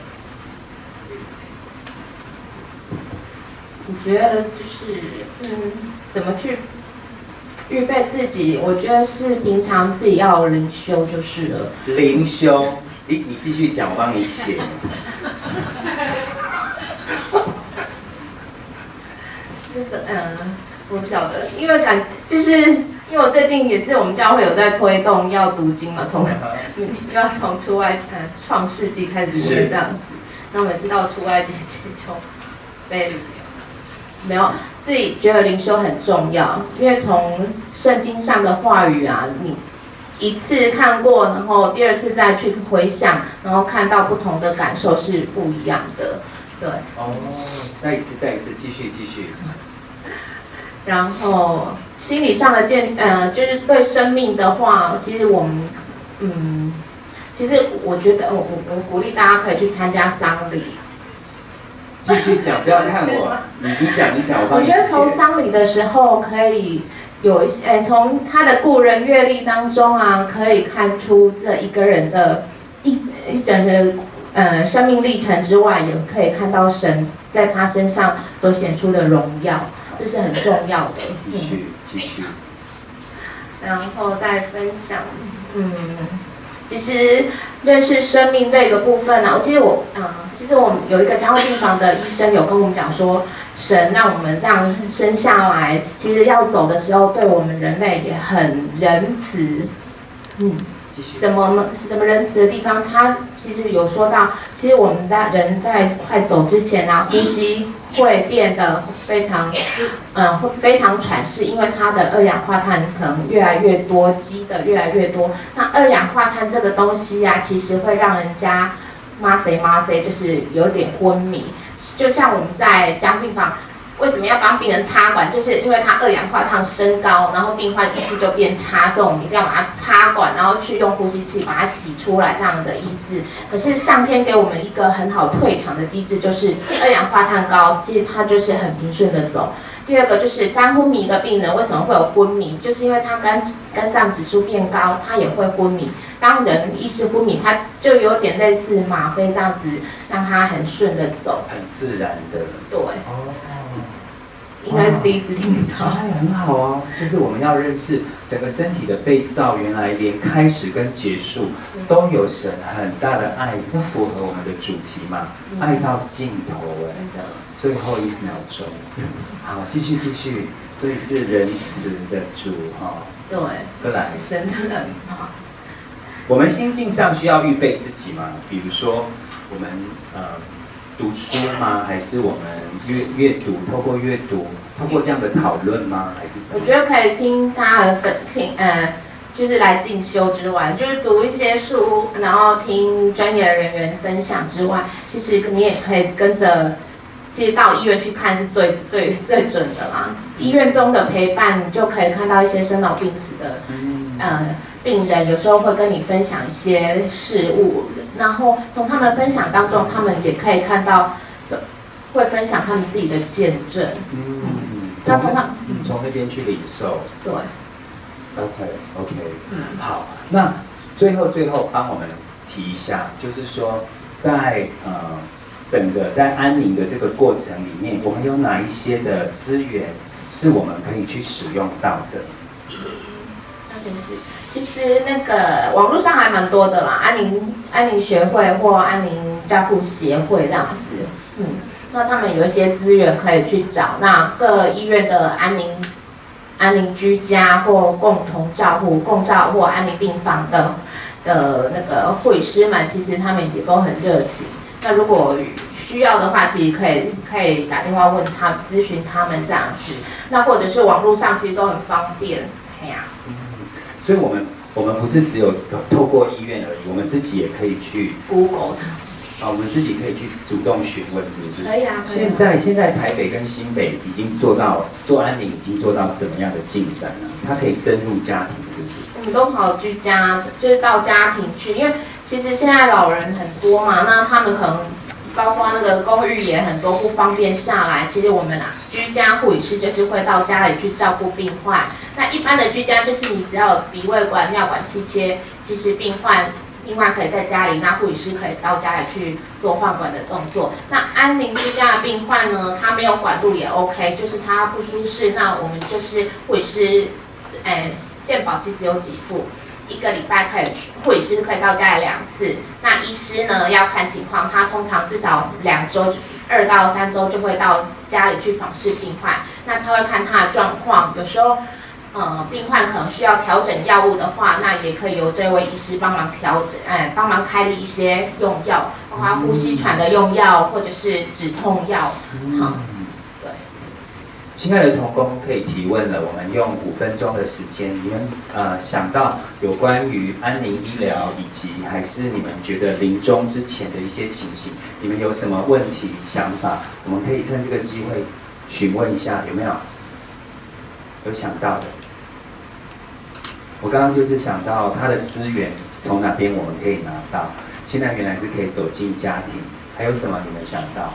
我觉得就是怎么去预备自己，我觉得是平常自己要灵修就是了。 灵修，你继续讲，我帮你写。 那个我不晓得，因为因为我最近也是我们教会有在推动要读经嘛，要从出埃创世纪开始念这样子。那我们知道出埃及记就被没有自己觉得灵修很重要，因为从圣经上的话语你一次看过，然后第二次再去回想，然后看到不同的感受是不一样的。对。 再一次，继续。 然后心理上的就是对生命的话，其实我们其实我觉得我鼓励大家可以去参加丧礼。 继续讲，不要看我，你讲，我帮你写。 我觉得从丧礼的时候可以有一些，从他的故人阅历当中啊，可以看出这一个人的一整个生命历程之外，也可以看到神在他身上所显出的荣耀，这是很重要的。 继续。 然后再分享，其实认识生命这个部分呢，其实我们有一个加护病房的医生有跟我们讲说，神让我们这样生下来，其实要走的时候，对我们人类也很仁慈。什么仁慈的地方？他其实有说到，其实我们人在快走之前啊，呼吸会变得非常喘息，因为它的二氧化碳可能越来越多，积的越来越多。那二氧化碳这个东西啊，其实会让人家就是有点昏迷。就像我们在加护病房，为什么要帮病人插管？就是因为他二氧化碳升高，然后病患意识就变差，所以我们一定要把它插管，然后去用呼吸器把它洗出来，这样的意思。可是上天给我们一个很好退场的机制，就是二氧化碳高，其实它就是很平顺的走。第二个就是肝昏迷的病人为什么会有昏迷？就是因为他肝脏指数变高，他也会昏迷。当人意识昏迷，他就有点类似吗啡这样子，让他很顺的走， 很自然的。 对。应该是第一次听到。 很好哦，就是我们要认识整个身体的被造，原来连开始跟结束都有神很大的爱，那符合我们的主题嘛，爱到尽头哎，最后1秒钟。好，继续，所以是仁慈的主哈。 对， 再来， 神真的很好。 我们心境上需要预备自己嘛，比如说我们读书吗？还是我们阅读？透过阅读，透过这样的讨论吗？还是什么？ 我觉得可以听他的就是来进修之外，就是读一些书，然后听专业的人员分享之外，其实你也可以跟着，其实到医院去看是最准的啦。医院中的陪伴，你就可以看到一些生老病死的病人，有时候会跟你分享一些事物，然后从他们分享当中，他们也可以看到，会分享他们自己的见证。他从那边去领受。 对。 OK。好，那最后帮我们提一下，就是说在整个在安宁的这个过程里面，我们有哪一些的资源是我们可以去使用到的？ 其实那个网络上还蛮多的啦，安宁学会或安宁照护协会这样子，那他们有一些资源可以去找。那各医院的安宁居家或共同照护、共照或安宁病房的那个护理师们，其实他们也都很热情。那如果需要的话，其实可以打电话问他们，咨询他们这样子。那或者是网络上其实都很方便， 所以我们不是只有透过医院而已，我们自己也可以去 Google 我们自己可以去主动询问，是不是？ 可以啊。 现在台北跟新北已经做安宁已经做到什么样的进展了？它可以深入家庭，是不是？ 我们都跑居家，就是到家庭去，因为其实现在老人很多嘛，那他们可能包括那个公寓也很多不方便下来。其实我们居家护理师就是会到家里去照顾病患。那一般的居家就是你只要有鼻胃管、尿管气切，其实病患可以在家里，那护理师可以到家里去做换管的动作。那安宁居家的病患呢，他没有管路也 OK， 就是他不舒适，那我们就是护理师，健保其实有给付，1个礼拜护理师可以到家里2次。那医师呢要看情况，他通常至少2周，2到3周就会到家里去访视病患。那他会看他的状况，有时候病患可能需要调整药物的话，那也可以由这位医师帮忙调整，帮忙开立一些用药，包括呼吸喘的用药或者是止痛药。对。 亲爱的同工可以提问了，我们用5分钟的时间，你们想到有关于安宁医疗以及还是你们觉得临终之前的一些情形，你们有什么问题想法？我们可以趁这个机会询问一下，有没有？ 有想到的？我刚刚就是想到他的资源从哪边我们可以拿到，现在原来是可以走进家庭。还有什么你们想到？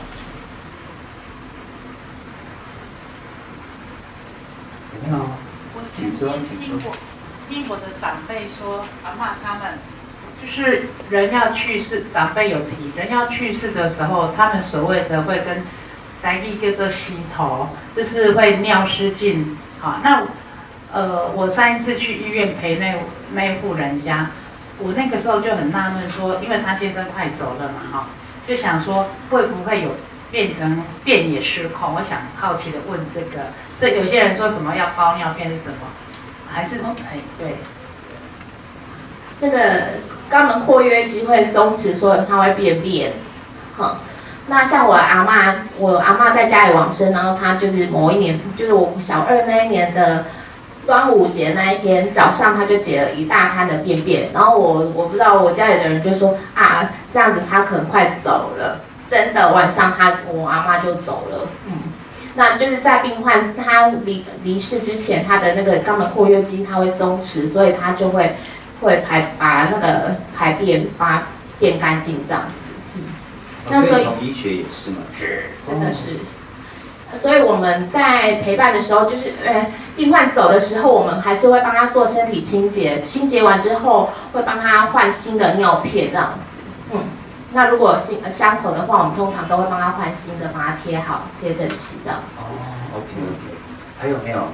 有没有？请说，请说。 听我的长辈说，阿嬷他们就是人要去世，长辈有提，人要去世的时候，他们所谓的会跟台语叫做洗头，就是会尿失禁。好，那我上一次去医院陪那一户人家，我那个时候就很纳闷说，因为他先生快走了嘛，哈，就想说会不会有变成便也失控？我想好奇的问这个，所以有些人说什么要包尿片是什么？还是对， 那个肛门括约肌会松弛，所以它会便便。那像我阿嬷在家里往生，然后她就是某一年，就是我小2那一年的端午节那一天早上，她就解了一大滩的便便，然后我不知道，我家里的人就说啊，这样子她可能快走了。真的晚上我阿嬷就走了，那就是在病患他离世之前，他的那个肛门括约肌它会松弛，所以他就会把那个排便变干净这样子。 那所以从医学也是吗？ 是，真的是。所以我们在陪伴的时候，就是病患走的时候，我们还是会帮他做身体清洁，清洁完之后会帮他换新的尿片这样子。那如果伤口的话，我们通常都会帮他换新的，帮他贴好、贴整齐这样。 OK。还有没有？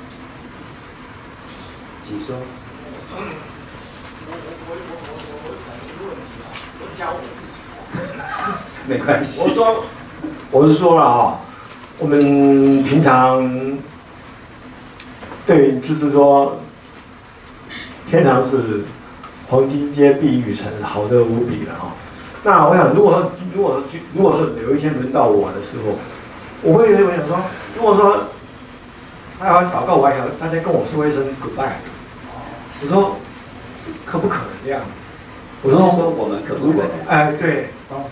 请说。 我想一个问题啊，我讲我自己。 没关系。 我是说了啊，我们平常对，就是说，天堂是黄金街碧玉城，好得无比了啊。那我想，如果说有一天轮到我的时候，我想说，如果说他要祷告，我还想大家跟我说一声 goodbye， 我说可不可能这样子？ 我说我们可不可能？ 对，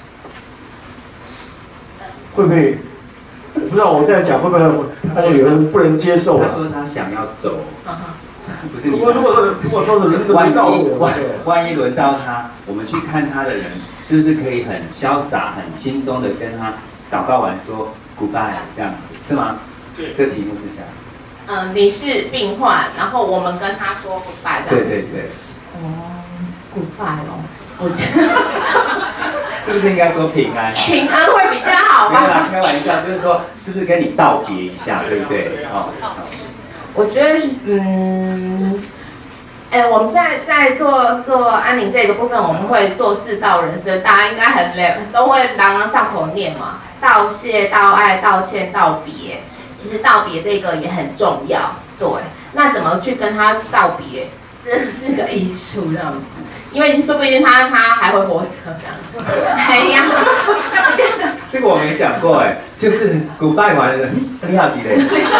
会不会？我不知道我这样讲会不会大家有人不能接受？ 他说他想要走，不是你。 如果说是轮到我， 万一轮到他，我们去看他的人。是不是可以很潇洒、很轻松的跟他祷告完说 goodbye 这样子，是吗？对，这题目是这样。 你是病患，然后我们跟他说 goodbye 这样。 对。 goodbye 哦，我觉得是不是应该说平安？ 平安会比较好吧？ 没有啦，开玩笑，就是说是不是跟你道别一下，对不对？ 我觉得我们在做安宁这个部分，我们会做4道人生，大家应该都会朗朗上口念嘛，道谢、道爱、道歉、道别。其实道别这个也很重要，对。那怎么去跟他道别，真的是个艺术这样子，因为说不定他还会活着这样子。哎呀，那不就是？ 这个我没想过就是 goodbye 完了，你好迪雷。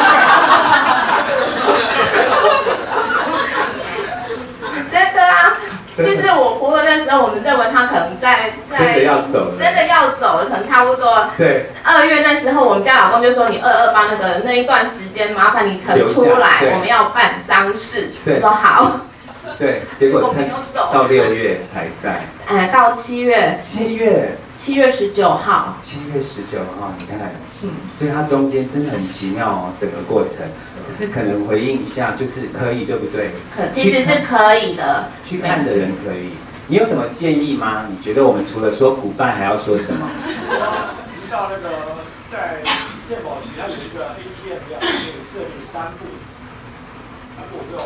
就是我婆婆那时候，我们认为她可能在真的要走了，可能差不多。 对。 2月那时候，我们家老公就说：“你228那一段时间，麻烦你腾出来，我们要办丧事。”说好。 对，结果到6月还在。 到7月。 7月 19号。 7月19号，你看。所以它中间真的很奇妙哦，整个过程。可是可能回应一下，就是可以，对不对？ 其实是可以的。 去看的人可以。你有什么建议吗？你觉得我们除了说goodbye还要说什么？ 提到那个在健保局，它有一个 ATM 表，可以设立3步。3步如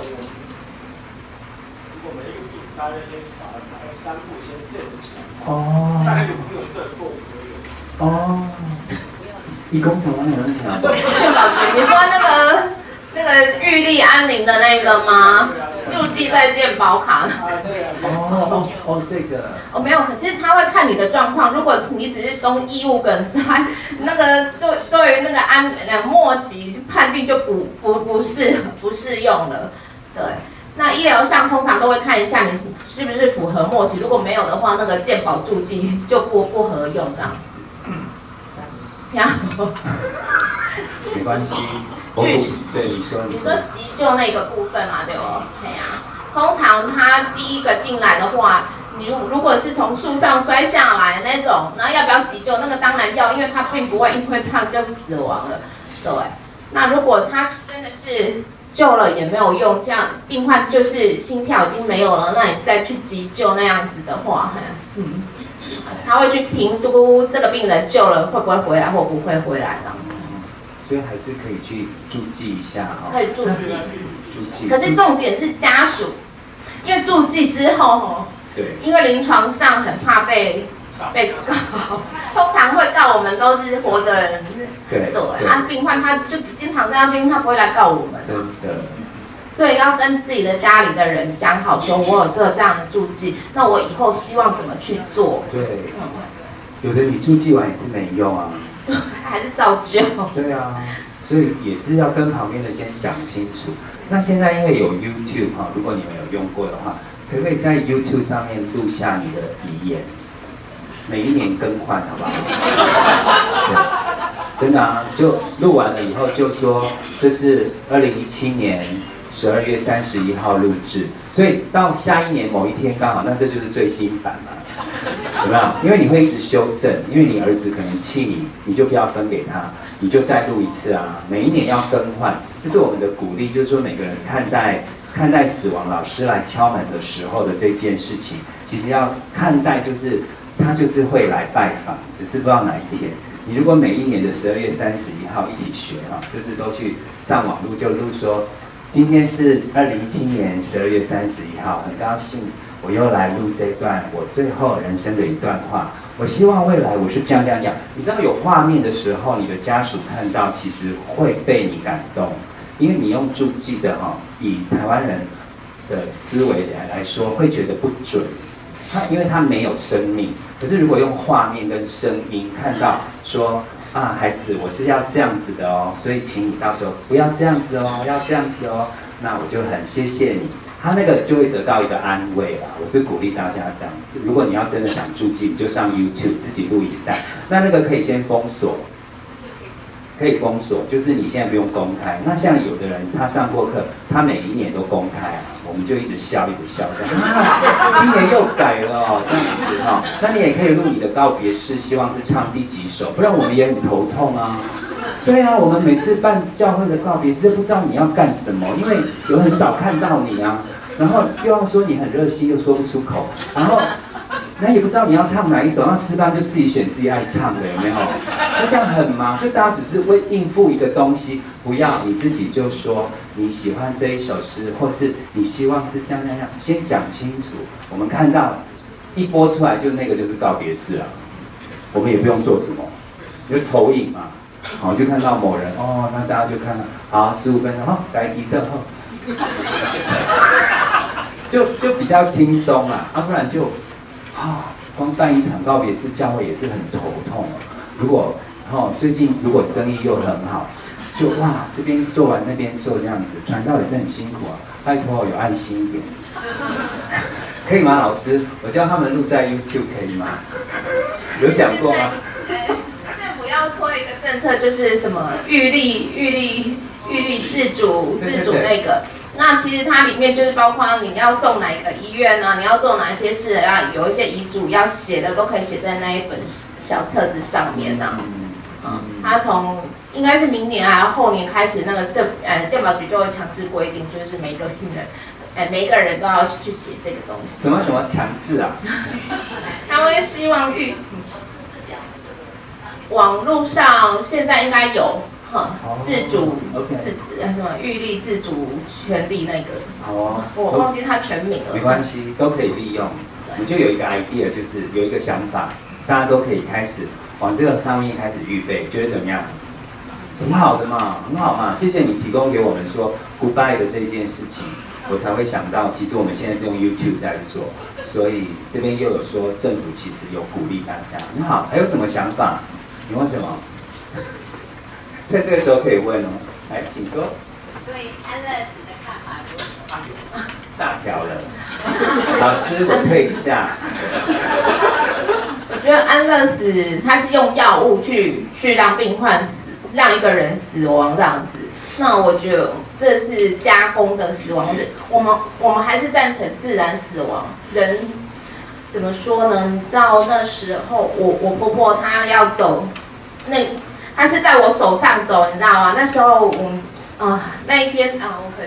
果每一个病，大家先把它3步先 set 起来。大概有没有一个错误可以？ 一工厂哪有问题啊？ 你说那个玉立安宁的那个吗？注记在健保卡。 这个。 没有，可是他会看你的状况。如果你只是中异物梗塞，那个对于那个末期判定就不适用了。对，那医疗上通常都会看一下你是不是符合末期，如果没有的话，那个健保注记就不合用这样。 没关系， 对你说急救那个部分嘛，对不？对啊。通常他第一个进来的话，你如果是从树上摔下来那种，然后要不要急救？那个当然要，因为他并不会因为这样就死亡了。对。那如果他真的是救了也没有用，这样病患就是心跳已经没有了，那你再去急救那样子的话，他会去评估这个病人救了会不会回来或不会回来的。 所以还是可以去注记一下哈。 可以注记。可是重点是家属，因为注记之后对， 因为临床上很怕被告，通常会告我们都是活着人。对。病患他就经常在那边，他不会来告我们。 真的。 所以要跟自己的家里的人讲好，说我有这样的注记，那我以后希望怎么去做。 对。有的你注记完也是没用啊。 还是照旧。 对啊，所以也是要跟旁边的先讲清楚。那现在因为有 YouTube 哈，如果你们有用过的话，可不可以在 YouTube 上面录下你的遗言？每一年更换，好不好？对，真的啊，就录完了以后就说这是2017年12月31号录制，所以到下一年某一天刚好，那这就是最新版嘛。有没有？因为你会一直修正，因为你儿子可能气你，你就不要分给他，你就再录一次啊。每一年要更换，这是我们的鼓励，就是说每个人看待死亡，老师来敲门的时候的这件事情，其实要看待就是他就是会来拜访，只是不知道哪一天。你如果每一年的12月31号一起学哈，就是都去上网录就录说，今天是2017年12月31号，很高兴。我又来录这段我最后人生的一段话。我希望未来我是这样。你知道有画面的时候，你的家属看到其实会被你感动，因为你用注记的哈，以台湾人的思维来说，会觉得不准。因为他没有生命，可是如果用画面跟声音看到说啊，孩子，我是要这样子的哦，所以请你到时候不要这样子哦，要这样子哦，那我就很谢谢你。他那个就会得到一个安慰啦。我是鼓励大家这样子。如果你要真的想注记，你就上 YouTube 自己录影带。那个可以先封锁，就是你现在不用公开。那像有的人他上过课，他每一年都公开啊，我们就一直笑这样。今年又改了哦，这样子哈。那你也可以录你的告别式，希望是唱第几首，不然我们也很头痛啊。对啊，我们每次办教会的告别式，不知道你要干什么，因为有很少看到你啊。然后又要说你很热心，又说不出口，然后那也不知道你要唱哪一首，那诗班就自己选自己爱唱的，有没有？就这样很忙，就大家只是会应付一个东西，不要你自己就说你喜欢这一首诗，或是你希望是这样，先讲清楚。我们看到一播出来就那个就是告别式了，我们也不用做什么，就投影嘛，好就看到某人哦，那大家就看了，好15分钟，好来一个后。就比较轻松啦，不然就光办一场告别式，教会也是很头痛。如果最近如果生意又很好，就哇这边做完那边做这样子，传道也是很辛苦啊，拜托有爱心一点，可以吗？老师，我教他们录在 YouTube 可以吗？有想过吗？ 政府要推一个政策，就是什么预立自主那个。那其实它里面就是包括你要送哪个医院啊，你要做哪些事，要有一些遗嘱要写的，都可以写在那一本小册子上面啊。它从应该是明年还是后年开始，那个健保局就会强制规定，就是每一个病人，每一个人都要去写这个东西。 什么强制啊？ 他会希望网络上现在应该有。自主什么预立自主权利那个，我忘记它全名了。 没关系，都可以利用。你就有一个 idea， 就是有一个想法，大家都可以开始往这个上面开始预备，觉得怎么样？很好的嘛，很好嘛。谢谢你提供给我们说 goodbye 的这件事情，我才会想到，其实我们现在是用 YouTube 在做，所以这边又有说政府其实有鼓励大家，很好。还有什么想法？你问什么？在这个时候可以问哦，来，请说。 对安乐死的看法如何？ 大条了，老师我退一下。 我觉得安乐死它是用药物去让病患让一个人死亡这样子。 那我觉得这是加工的死亡，我们还是赞成自然死亡。人怎么说呢？到那时候，我婆婆她要走，她是在我手上走，你知道吗？那时候那一天我可以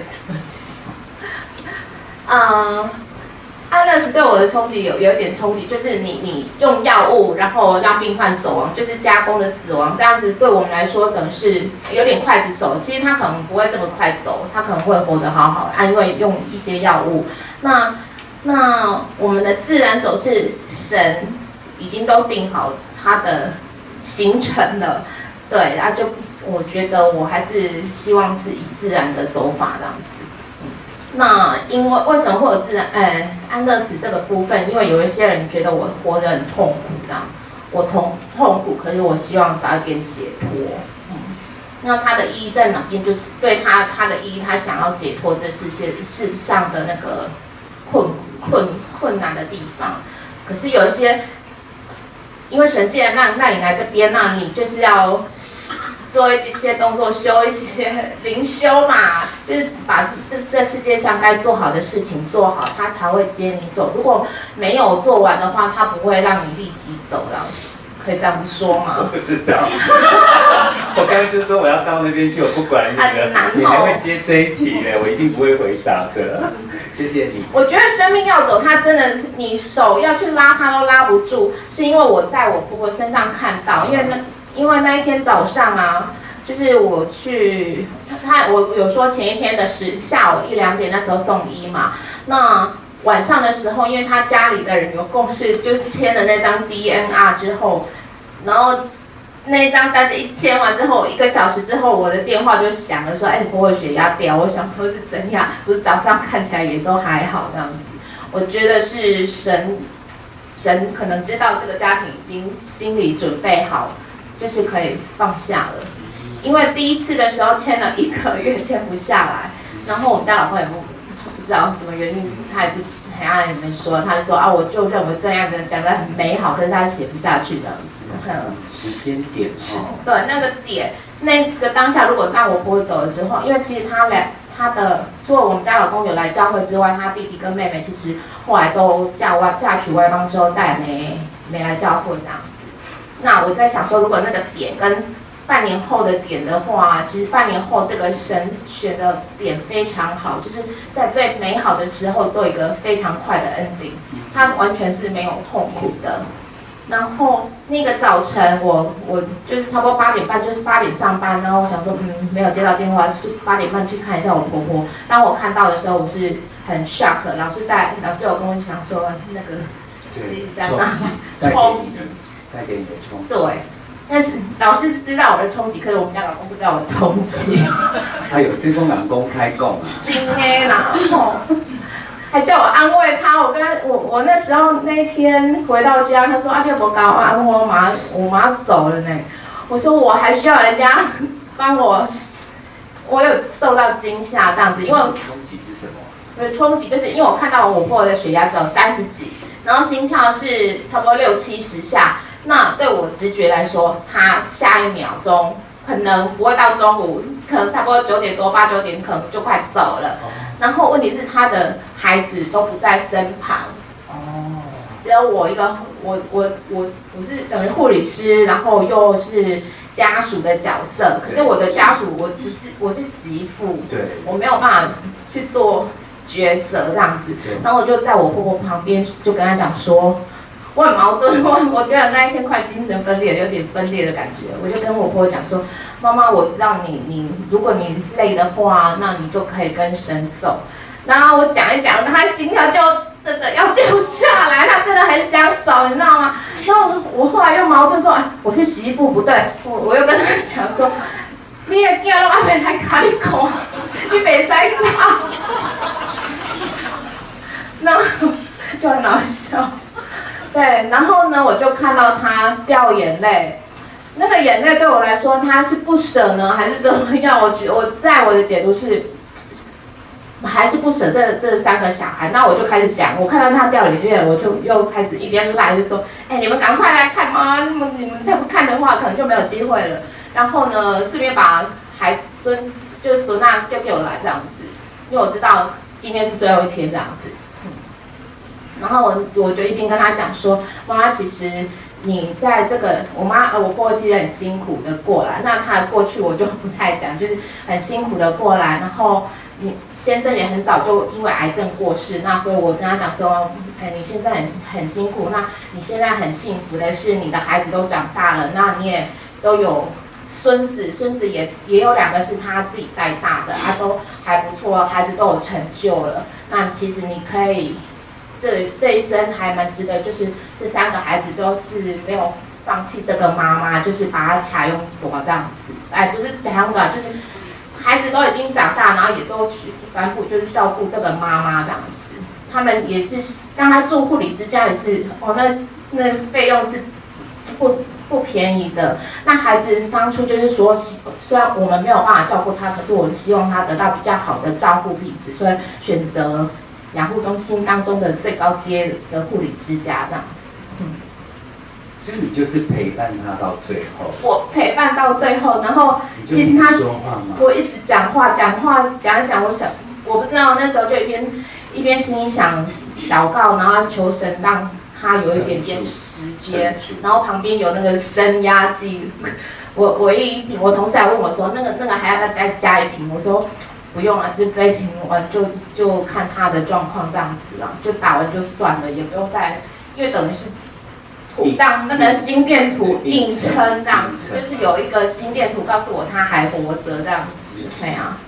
安乐死对我的冲击有一点冲击，就是你用药物，然后让病患走亡，就是加工的死亡，这样子对我们来说可能是有点刽子手。其实他可能不会这么快走，他可能会活得好好的，因为用一些药物。那我们的自然走是神已经都定好他的行程了，对，然后就我觉得我还是希望是以自然的走法这样子。那因为什么会有安乐死这个部分？因为有一些人觉得我活得很痛苦，这样我痛苦，可是我希望早一点解脱。那它的意义在哪边？就是对它的意义，他想要解脱这世上的那个困难的地方。可是有一些，因为神既然让你来这边，那你就是要做一些动作，修一些灵修嘛，就是把这世界上该做好的事情做好，他才会接你走。如果没有做完的话，他不会让你立即走的。可以这样说吗？ 我不知道，我刚刚就说我要到那边去，我不管那个，你还会接这一题呢，我一定不会回答的。谢谢你。 我觉得生命要走，它真的，你手要去拉它都拉不住，是因为我在我婆婆身上看到，因为那一天早上啊，就是我去，我有说前一天的下午1、2点那时候送医嘛，那晚上的时候，因为他家里的人有共识，就是签了那张 DNR 之后，然后那张单子一签完之后，1个小时之后，我的电话就响了，说：“婆婆血压掉。”我想说是怎样？不是早上看起来也都还好这样子。我觉得是神可能知道这个家庭已经心里准备好，就是可以放下了。因为第一次的时候签了1个月签不下来，然后我们家老公也不知道什么原因，他也不还没说，他就说我就认为这样的讲得很美好，可是他写不下去的。 时间点对，那个点，那个当下，如果让我婆婆走了之后，因为其实他的除了我们家老公有来教会之外，他弟弟跟妹妹其实后来都嫁娶外邦之后，再也没来教会这样子。那我在想说，如果那个点跟半年后的点的话，其实半年后这个神选的点非常好，就是在最美好的时候做一个非常快的 ending， 它完全是没有痛苦的。然后那个早晨我就是差不多8点半，就是8点上班，然后我想说没有接到电话，是8点半去看一下我婆婆。当我看到的时候，我是很 shock， 老师有跟我讲说那个冲击， 带给你的冲击。 对。但是老师知道我的冲击，可是我们家老公不知道我的冲击。 他有对公公公开供啊。 今天然后还叫我安慰他。我那时候那一天回到家，他说就不搞啊，我妈走了呢。我说我还需要人家帮我有受到惊吓这样子，因为冲击是什么？ 冲击就是因为我看到我婆婆的血压只有30几，然后心跳是差不多60、70下。那对我直觉来说，他下一秒钟可能不会到中午，可能差不多9点多、8、9点可能就快走了。然后问题是他的孩子都不在身旁，只有我一个，我是等于护理师，然后又是家属的角色。可是我的家属我是媳妇， 对， 我没有办法去做抉择这样子。然后我就在我婆婆旁边就跟他讲说。我很矛盾，我觉得那一天快精神分裂，有点分裂的感觉。我就跟我婆婆讲说，妈妈，我知道你如果你累的话，那你就可以跟神走。然后我讲一讲，他心跳就真的要掉下来，他真的很想走，你知道吗？然后我后来又矛盾说，我是媳妇不对，我又跟他讲说，你的囝都还没来看你看，你袂使走。然后就很好笑。对，然后呢，我就看到他掉眼泪，那个眼泪对我来说，他是不舍呢，还是怎么样？我在我的解读是，还是不舍这3个小孩。那我就开始讲，我看到他掉眼泪，我就又开始一边赖，就说，你们赶快来看嘛，你们再不看的话，可能就没有机会了。然后呢，顺便把孙就是说那就给我来这样子，因为我知道今天是最后一天这样子。然后我就一边跟他讲说，妈，其实你在这个我婆婆其实很辛苦的过来，那她的过去我就不太讲，就是很辛苦的过来，然后你先生也很早就因为癌症过世，那所以我跟他讲说，你现在很辛苦，那你现在很幸福的是你的孩子都长大了，那你也都有孙子也有2个是他自己带大的，都还不错，孩子都有成就了，那其实你可以。这一生还蛮值得，就是这3个孩子都是没有放弃这个妈妈，就是把她卡用多这样子，不是卡用多，就是孩子都已经长大，然后也都反复就是照顾这个妈妈这样子。他们也是让她做护理之家，也是那费用是不便宜的。那孩子当初就是说，虽然我们没有办法照顾他，可是我们希望他得到比较好的照顾品质，所以选择养护中心当中的最高阶的护理之家这样子。 所以你就是陪伴他到最后。 我陪伴到最后，然后其实他我一直讲话讲一讲，我不知道那时候就一边心里想祷告，然后求神让他有一点点时间，然后旁边有那个升压计，我同事还问我说，那个还要不要再加一瓶？我说不用了，就这一瓶完就看他的状况这样子啦，就打完就算了，也不用再，因为等于是让那个心电图硬撑这样子，就是有一个心电图告诉我他还活着这样子，对啊，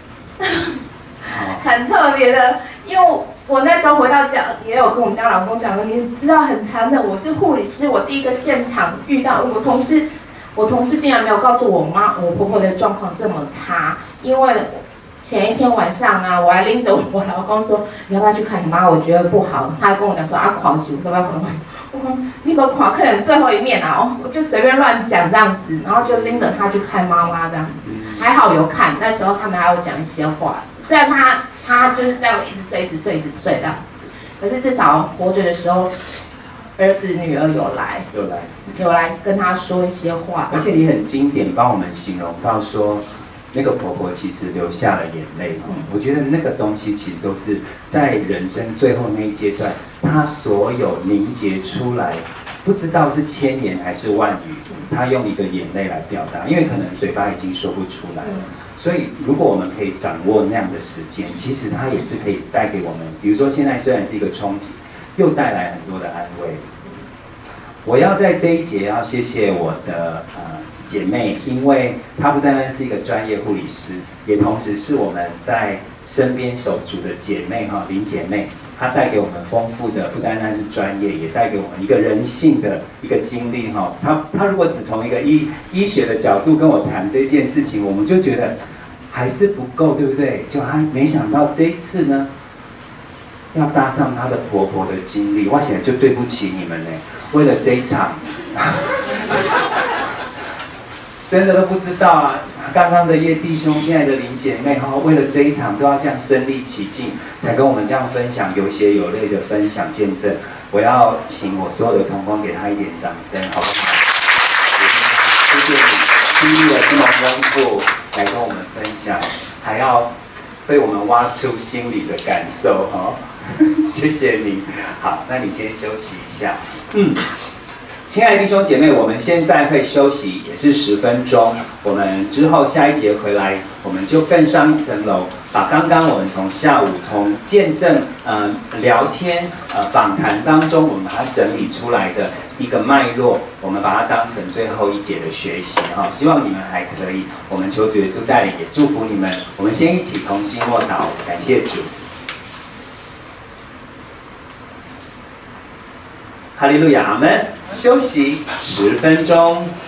很特别的，因为我那时候回到家也有跟我们家老公讲说，你知道很残忍，我是护理师，我第一个现场遇到我同事竟然没有告诉我婆婆的状况这么差，因为前一天晚上啊，我还拎着我老公说，你要不要去看你妈？我觉得不好。他还跟我讲说狂洗，我说要狂。我说你不狂看人最后一面啊，我就随便乱讲这样子，然后就拎着他去看妈妈这样子。还好有看，那时候他们还有讲一些话，虽然他就是这样一直睡这样子，可是至少活着的时候，儿子女儿有来跟他说一些话。 而且你很经典，帮我们形容到说。那个婆婆其实流下了眼泪，我觉得那个东西其实都是在人生最后那一阶段，她所有凝结出来，不知道是千言还是万语，她用一个眼泪来表达，因为可能嘴巴已经说不出来了。所以如果我们可以掌握那样的时间，其实它也是可以带给我们，比如说现在虽然是一个冲击，又带来很多的安慰。我要在这一节要谢谢我的姐妹，因为她不单单是一个专业护理师，也同时是我们在身边手足的姐妹林姐妹，她带给我们丰富的不单单是专业，也带给我们一个人性的一个经历她如果只从一个医学的角度跟我谈这件事情，我们就觉得还是不够，对不对？就她没想到这一次呢，要搭上她的婆婆的经历，我想就对不起你们呢，为了这一场。真的都不知道啊！刚刚的叶弟兄，现在的林姐妹为了这一场都要这样身临其境，才跟我们这样分享，有血有泪的分享见证。我要请我所有的同工给他一点掌声，好不好？谢谢你经历了这么丰富，来跟我们分享，还要被我们挖出心里的感受谢谢你。好，那你先休息一下。亲爱的弟兄姐妹，我们现在会休息，也是10分钟。我们之后下一节回来，我们就更上一层楼，把刚刚我们从下午从见证、聊天、访谈当中，我们把它整理出来的一个脉络，我们把它当成最后一节的学习希望你们还可以。我们求主耶稣带领，也祝福你们。我们先一起同心默祷，感谢主。哈利路亚，阿们。休息10分钟。